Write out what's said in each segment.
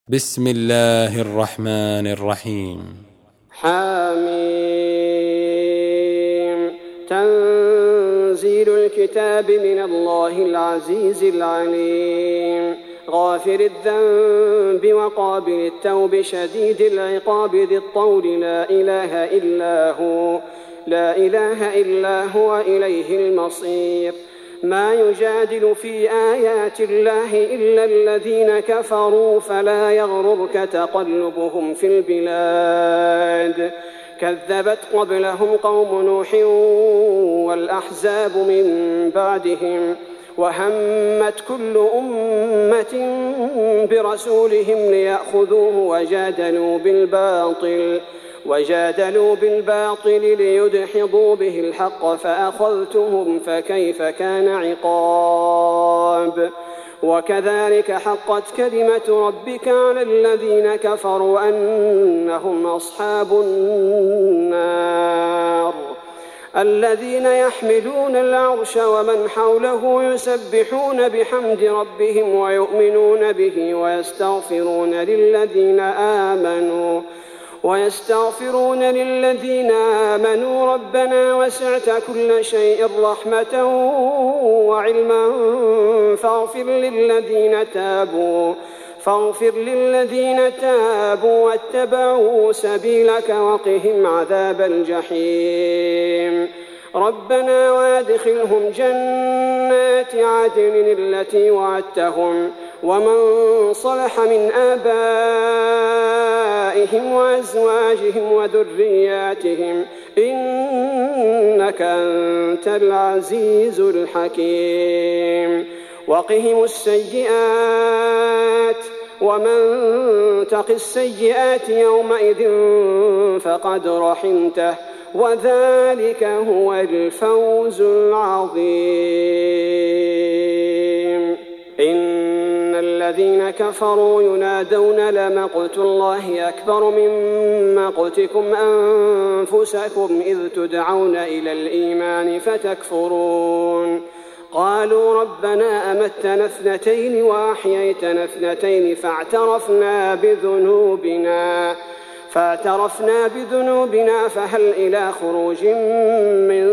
بسم الله الرحمن الرحيم. حميم. تنزيل الكتاب من الله العزيز العليم، غافر الذنب وقابل التوب شديد العقاب ذي الطول لا إله إلا هو إليه المصير. ما يجادل في آيات الله إلا الذين كفروا فلا يغررك تقلبهم في البلاد. كذبت قبلهم قوم نوح والأحزاب من بعدهم، وهمت كل أمة برسولهم ليأخذوه وجادلوا بالباطل ليدحضوا به الحق فأخذتهم فكيف كان عقاب. وكذلك حقت كلمة ربك على الذين كفروا أنهم أصحاب النار. الذين يحملون العرش ومن حوله يسبحون بحمد ربهم ويؤمنون به ويستغفرون للذين آمنوا ربنا وسعت كل شيء رحمة وعلما فاغفر للذين تابوا واتبعوا سبيلك وقهم عذاب الجحيم. ربنا وادخلهم جنات عدن التي وعدتهم ومن صلح من آبائهم وأزواجهم وذرياتهم إنك أنت العزيز الحكيم. وقهم السيئات ومن تق السيئات يومئذ فقد رحمته وذلك هو الفوز العظيم. إن الذين كفروا ينادون لمقت الله أكبر من مقتكم أنفسكم إذ تدعون إلى الإيمان فتكفرون. قالوا ربنا أمتنا اثنتين وأحييتنا اثنتين فاعترفنا بذنوبنا فهل إلى خروج من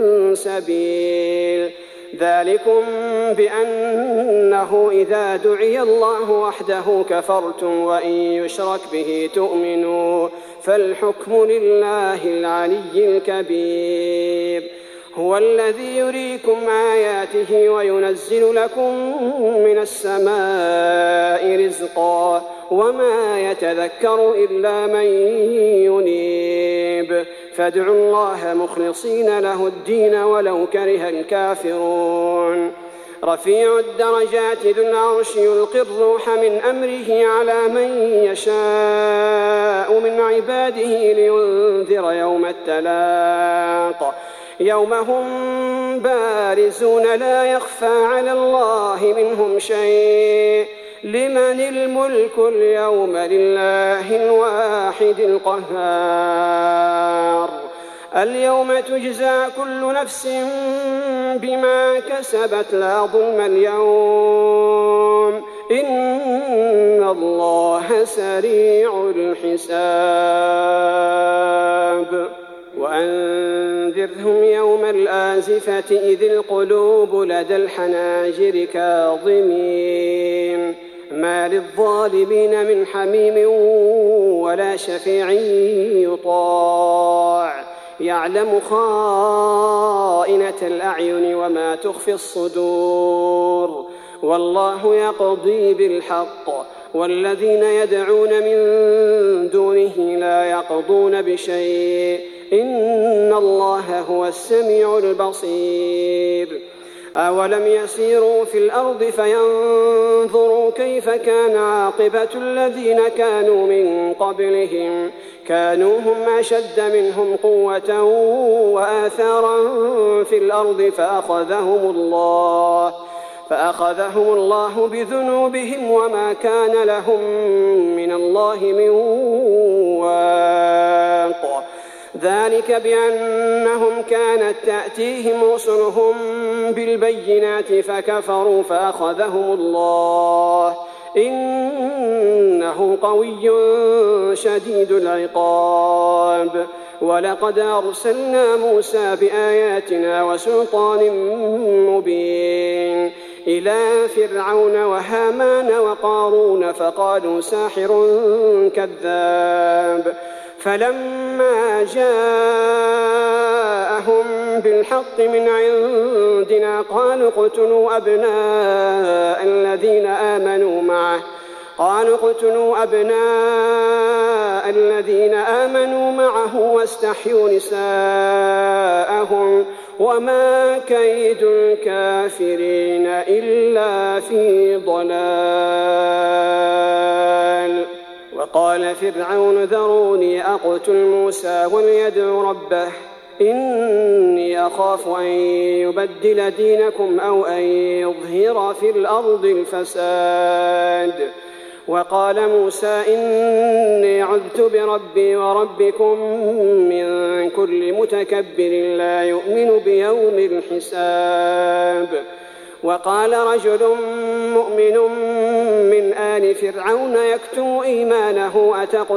سبيل. ذلكم بأنه إذا دعي الله وحده كفرتم وإن يشرك به تؤمنوا فالحكم لله العلي الكبير. هو الذي يريكم آياته وينزل لكم من السماء رزقا وما يتذكر إلا من ينيب. فادعوا الله مخلصين له الدين ولو كره الكافرون. رفيع الدرجات ذو العرش يلقي الروح من أمره على من يشاء من عباده لينذر يوم التلاق يوم هم بارزون لا يخفى على الله منهم شيء. لمن الملك اليوم لله الواحد القهار. اليوم تجزى كل نفس بما كسبت لا ظلم اليوم إن الله سريع الحساب. وأنذرهم يوم الآزفة إذ القلوب لدى الحناجر كاظمين ما للظالمين من حميم ولا شفيع يطاع. يعلم خائنة الأعين وما تخفي الصدور والله يقضي بالحق والذين يدعون من دونه لا يقضون بشيء إن الله هو السميع البصير. أولم يسيروا في الأرض فينظروا كيف كان عاقبة الذين كانوا من قبلهم كانوا هم أشد منهم قوة وآثارا في الأرض فأخذهم الله بذنوبهم وما كان لهم من الله من واق. ذلك بأنهم كانت تأتيهم رسلهم بالبينات فكفروا فأخذهم الله إنه قوي شديد العقاب. ولقد أرسلنا موسى بآياتنا وسلطان مبين إلى فرعون وهامان وقارون فقالوا ساحر كذاب. فلما جاءهم بالحق من عندنا قالوا اقتلوا أبناء الذين آمنوا معه واستحيوا نساءهم وما كيد الكافرين إلا في ضلال. وقال فرعون ذروني أقتل موسى وليدع ربه إني أخاف أن يبدل دينكم أو أن يظهر في الأرض الفساد. وقال موسى إني عذت بربي وربكم من كل متكبر لا يؤمن بيوم الحساب. وقال رجل مؤمن من آل فرعون يكتم إيمانه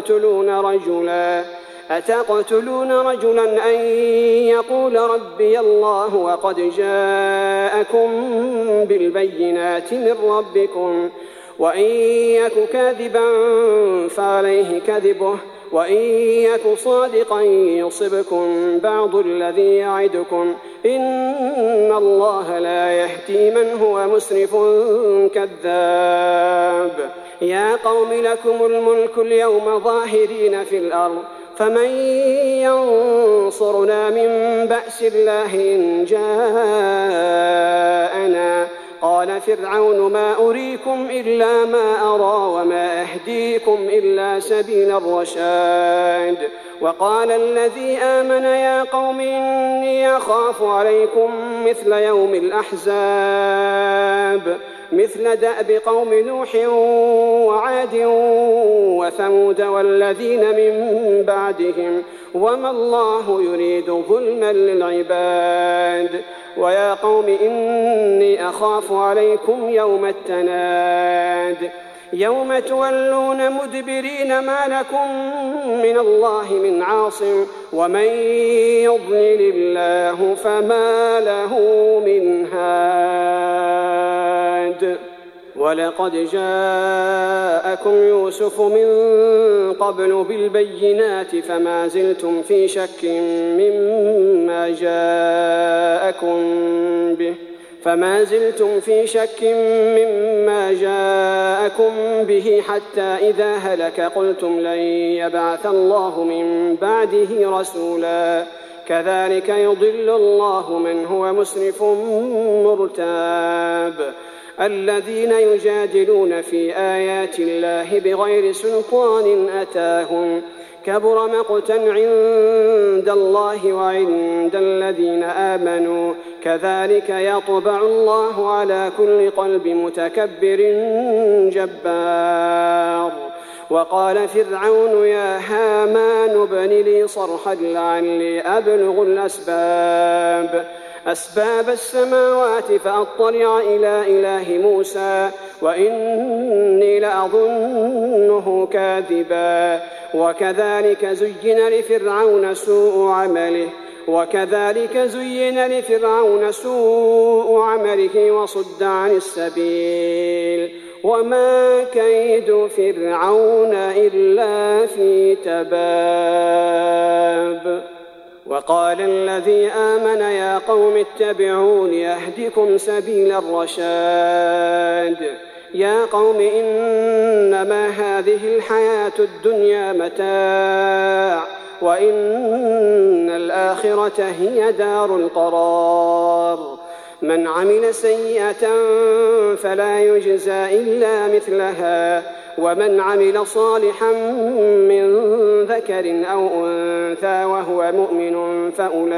أتقتلون رجلا أن يقول ربي الله وقد جاءكم بالبينات من ربكم وإن يك كاذبا فعليه كذبه وإن يك صادقا يصبكم بعض الذي يعدكم إن الله لا يهدي من هو مسرف كذاب. يا قوم لكم الملك اليوم ظاهرين في الأرض فمن ينصرنا من بأس الله إن جاءنا. قال فرعون ما أريكم إلا ما أرى وما أهديكم إلا سبيل الرشاد. وقال الذي آمن يا قوم إني أخاف عليكم مثل يوم الأحزاب مثل دأب قوم نوح وعاد وثمود والذين من بعدهم وما الله يريد ظلما للعباد. ويا قوم إني أخاف عليكم يوم التناد يوم تولون مدبرين ما لكم من الله من عاصم ومن يضلل الله فما له من هاد. ولقد جاءكم يوسف من قبل بالبينات فما زلتم في شك مما جاءكم به حتى إذا هلك قلتم لن يبعث الله من بعده رسولا. كذلك يضل الله من هو مسرف مرتاب. الذين يجادلون في آيات الله بغير سلطان أتاهم كبر مقتا عند الله وعند الذين آمنوا كذلك يطبع الله على كل قلب متكبر جبار. وقال فرعون يا هامان ابن لي صرحا لعلي أبلغ أسباب السماوات فأطلع إلى إله موسى وإني لأظنه كاذبا. وكذلك زين لفرعون سوء عمله وصد عن السبيل وما كيد فرعون إلا في تباب. وقال الذي آمن يا قوم اتبعون يهدكم سبيل الرشاد. يا قوم إنما هذه الحياة الدنيا متاع وإن الآخرة هي دار القرار. من عمل سيئة فلا يجزى إلا مثلها ومن عمل صالحا من ذكر أو أنثى وهو مؤمن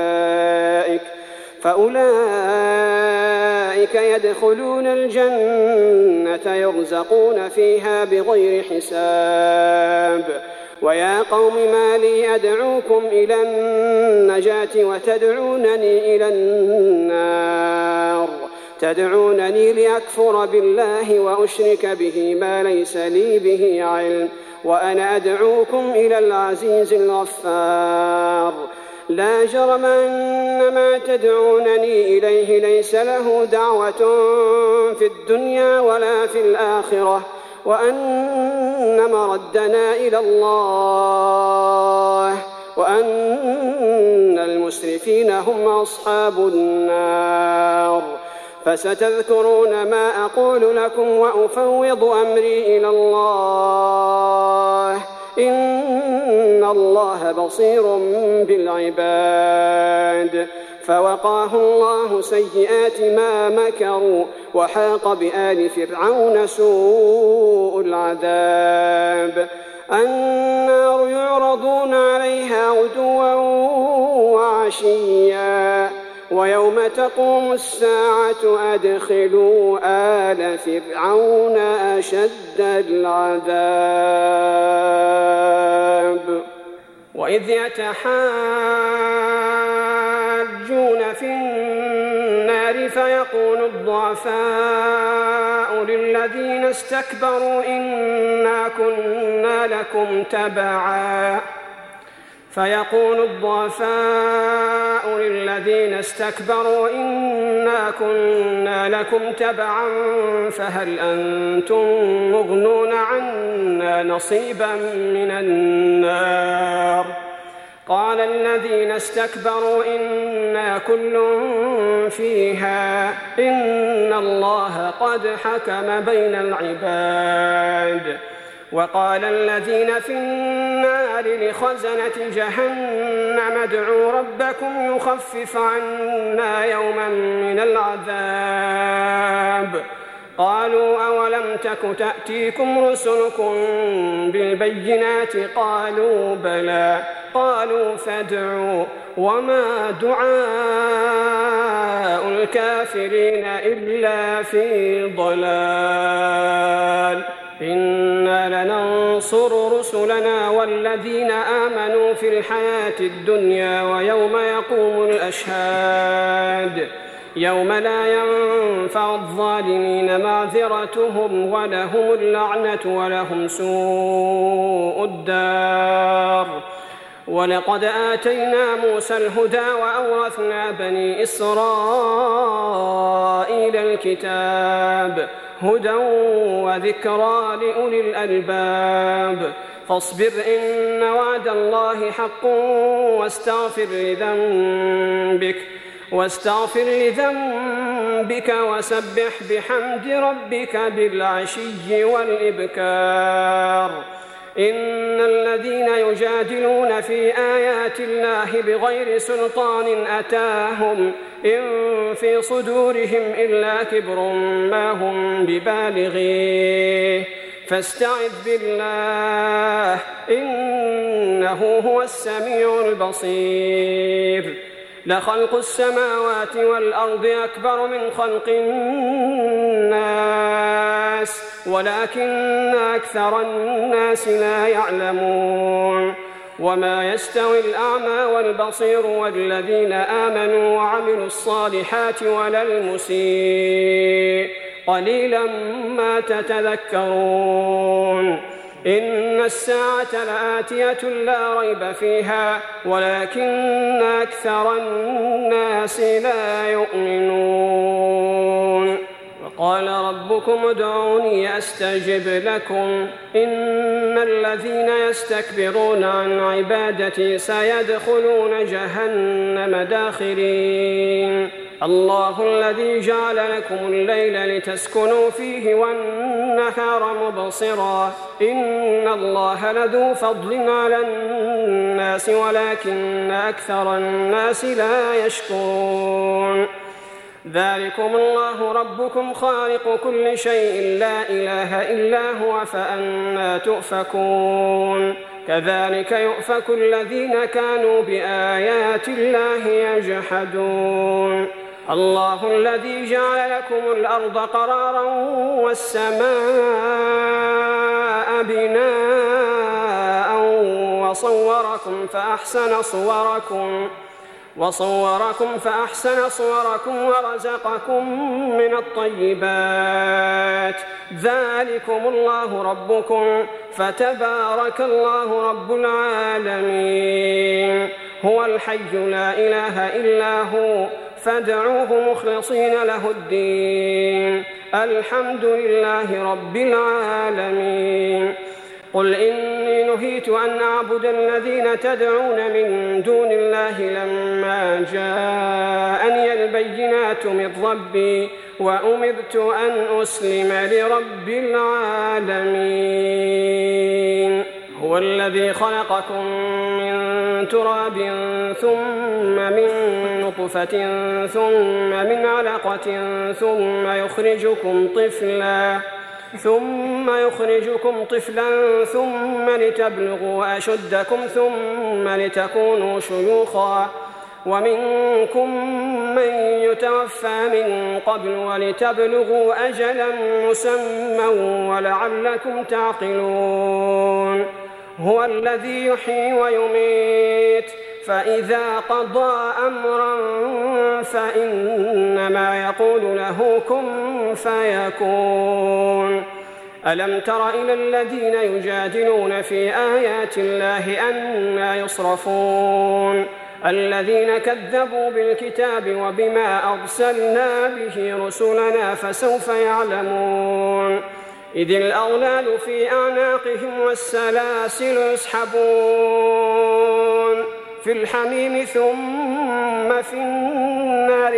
فأولئك يدخلون الجنة يرزقون فيها بغير حساب. ويا قوم ما لي أدعوكم إلى النجاة وتدعونني إلى النار تدعونني لأكفر بالله وأشرك به ما ليس لي به علم وأنا أدعوكم إلى العزيز الغفار. لا جرم أن ما تدعونني إليه ليس له دعوة في الدنيا ولا في الآخرة وأن مردنا إلى الله وأن المسرفين هم أصحاب النار. فستذكرون ما أقول لكم وأفوض أمري إلى الله إن الله بصير بالعباد. فوقاه الله سيئات ما مكروا وحاق بآل فرعون سوء العذاب. النار يعرضون عليها غدوا وعشيا ويوم تقوم الساعة أدخلوا آل فرعون أشد العذاب. وإذ يتحاجون في النار فيقول الضعفاء للذين استكبروا إنا كنا لكم تبعا فهل أنتم مغنون عنا نصيبا من النار. قال الذين استكبروا إنا كل فيها إن الله قد حكم بين العباد. وقال الذين في النار لخزنة جهنم ادعوا ربكم يخفف عنا يوما من العذاب. قالوا أولم تك تأتيكم رسلكم بالبينات قالوا بلى. قالوا فادعوا وما دعاء الكافرين إلا في ضلال. إنا لننصر رسلنا والذين آمنوا في الحياة الدنيا ويوم يقوم الأشهاد يوم لا ينفع الظالمين معذرتهم ولهم اللعنة ولهم سوء الدار. ولقد آتينا موسى الهدى وأورثنا بني إسرائيل الكتاب هدى وذكرى لأولي الألباب. فاصبر إن وعد الله حق واستغفر لذنبك وسبح بحمد ربك بالعشي والإبكار. إن الذين يجادلون في آيات الله بغير سلطان أتاهم إن في صدورهم إلا كبر ما هم ببالغيه فاستعذ بالله إنه هو السميع البصير. لخلق السماوات والأرض أكبر من خلق الناس ولكن أكثر الناس لا يعلمون. وما يستوي الأعمى والبصير والذين آمنوا وعملوا الصالحات ولا المسيء قليلا ما تتذكرون. إن الساعة لآتية لا ريب فيها ولكن أكثر الناس لا يؤمنون. وقال ربكم ادعوني أستجب لكم إن الذين يستكبرون عن عبادتي سيدخلون جهنم داخرين. الله الذي جعل لكم الليل لتسكنوا فيه والنهار مبصرا إن الله لذو فضل على الناس ولكن أكثر الناس لا يشكرون. ذلكم الله ربكم خالق كل شيء لا إله إلا هو فأنى تؤفكون. كذلك يؤفك الذين كانوا بآيات الله يجحدون. الله الذي جعل لكم الأرض قرارا والسماء بناء وصوركم وصوركم فأحسن صوركم ورزقكم من الطيبات ذلكم الله ربكم فتبارك الله رب العالمين هو الحي لا إله إلا هو فادعوه مخلصين له الدين الحمد لله رب العالمين قل إني نهيت أن أعبد الذين تدعون من دون الله لما جاءني البينات من ربي وأمرت أن أسلم لرب العالمين هو الذي خلقكم من تراب ثم من نطفة ثم من علقة ثم يخرجكم طفلا ثم لتبلغوا أشدكم ثم لتكونوا شيوخا ومنكم من يتوفى من قبل ولتبلغوا أجلا مسمى ولعلكم تعقلون هو الذي يحيي ويميت فإذا قضى أمرا فإنما يقول له كن فيكون ألم تر إلى الذين يجادلون في آيات الله أنى يصرفون الذين كذبوا بالكتاب وبما أرسلنا به رسلنا فسوف يعلمون إذ الأغلال في أعناقهم والسلاسل يسحبون في الحميم ثم في النار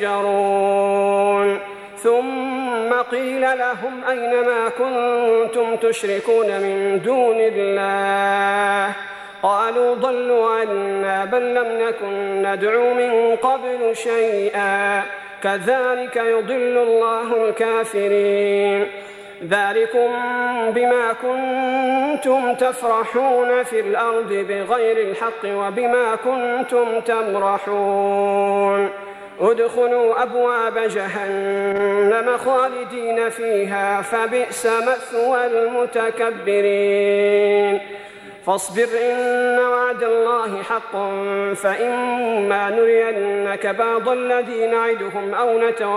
يسجرون ثم قيل لهم أين ما كنتم تشركون من دون الله قالوا ضلوا عنا بل لم نكن ندعو من قبل شيئا كذلك يضل الله الكافرين ذلكم بما كنتم تفرحون في الأرض بغير الحق وبما كنتم تمرحون ادخلوا أبواب جهنم خالدين فيها فبئس مثوى المتكبرين فاصبر إن وعد الله حق فإما نرينك بعض الذي نعدهم أو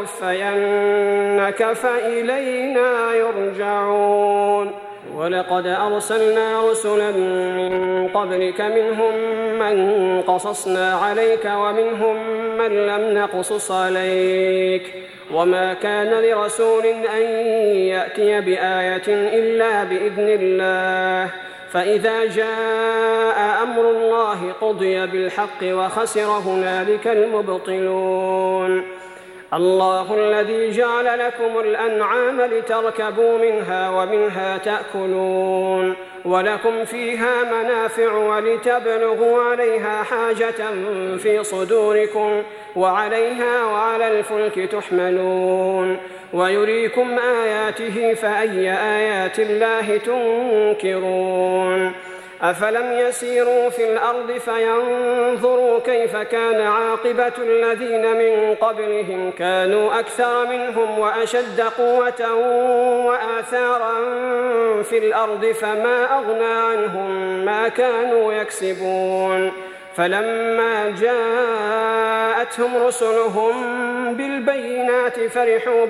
نتوفينك فإلينا يرجعون ولقد أرسلنا رسلا من قبلك منهم من قصصنا عليك ومنهم من لم نقصص عليك وما كان لرسول أن يأتي بآية إلا بإذن الله فإذا جاء أمر الله قضي بالحق وخسر هنالك المبطلون الله الذي جعل لكم الأنعام لتركبوا منها ومنها تأكلون ولكم فيها منافع ولتبلغوا عليها حاجة في صدوركم وعليها وعلى الفلك تحملون ويريكم آياته فأي آيات الله تنكرون أفلم يسيروا في الأرض فينظروا كيف كان عاقبة الذين من قبلهم كانوا أكثر منهم وأشد قوة وآثارا في الأرض فما أغنى عنهم ما كانوا يكسبون فلما جاءتهم رسلهم بالبينات فرحوا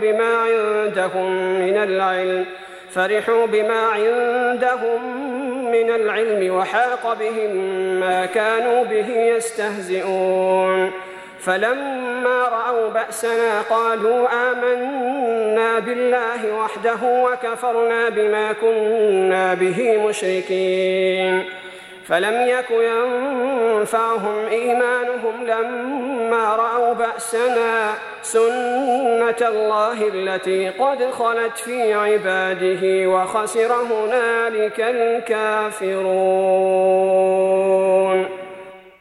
بما عندهم من العلم وحاق بهم ما كانوا به يستهزئون فلما رأوا بأسنا قالوا آمنا بالله وحده وكفرنا بما كنا به مشركين فلم يك ينفعهم إيمانهم لما رأوا بأسنا سنة الله التي قد خلت في عباده وخسر هنالك الكافرون.